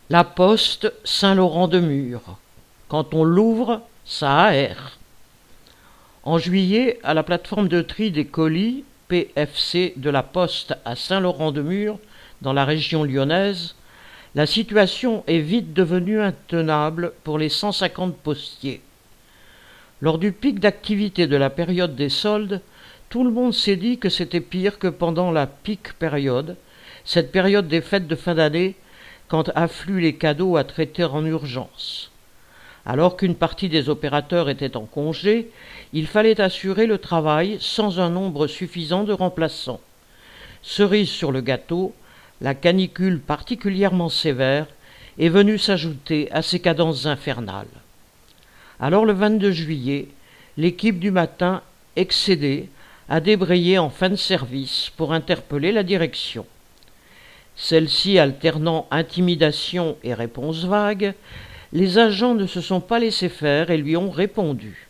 La Poste Saint-Laurent-de-Mur. Quand on l'ouvre, ça aère. En juillet, à la plateforme de tri des colis PFC de la Poste à Saint-Laurent-de-Mur, dans la région lyonnaise, la situation est vite devenue intenable pour les 150 postiers. Lors du pic d'activité de la période des soldes, tout le monde s'est dit que c'était pire que pendant la peak période, cette période des fêtes de fin d'année, quand affluent les cadeaux à traiter en urgence. Alors qu'une partie des opérateurs était en congé, il fallait assurer le travail sans un nombre suffisant de remplaçants. Cerise sur le gâteau, la canicule particulièrement sévère est venue s'ajouter à ces cadences infernales. Alors le 22 juillet, l'équipe du matin, excédée, a débrayé en fin de service pour interpeller la direction. Celle-ci alternant intimidation et réponses vagues, les agents ne se sont pas laissés faire et lui ont répondu.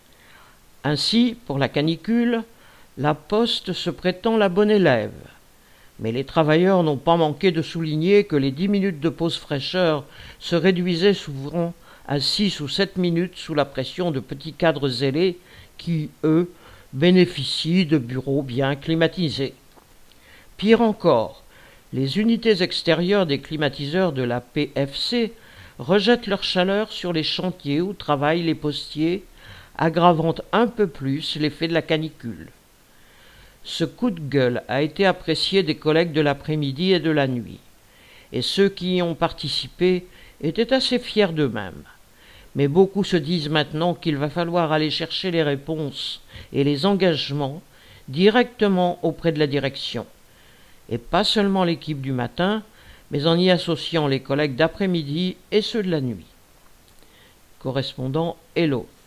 Ainsi, pour la canicule, la Poste se prétend la bonne élève. Mais les travailleurs n'ont pas manqué de souligner que les 10 minutes de pause fraîcheur se réduisaient souvent à 6 ou 7 minutes sous la pression de petits cadres zélés qui, eux, bénéficient de bureaux bien climatisés. Pire encore, les unités extérieures des climatiseurs de la PFC rejettent leur chaleur sur les chantiers où travaillent les postiers, aggravant un peu plus l'effet de la canicule. Ce coup de gueule a été apprécié des collègues de l'après-midi et de la nuit, et ceux qui y ont participé étaient assez fiers d'eux-mêmes. Mais beaucoup se disent maintenant qu'il va falloir aller chercher les réponses et les engagements directement auprès de la direction, et pas seulement l'équipe du matin, mais en y associant les collègues d'après-midi et ceux de la nuit. Correspondant Hello.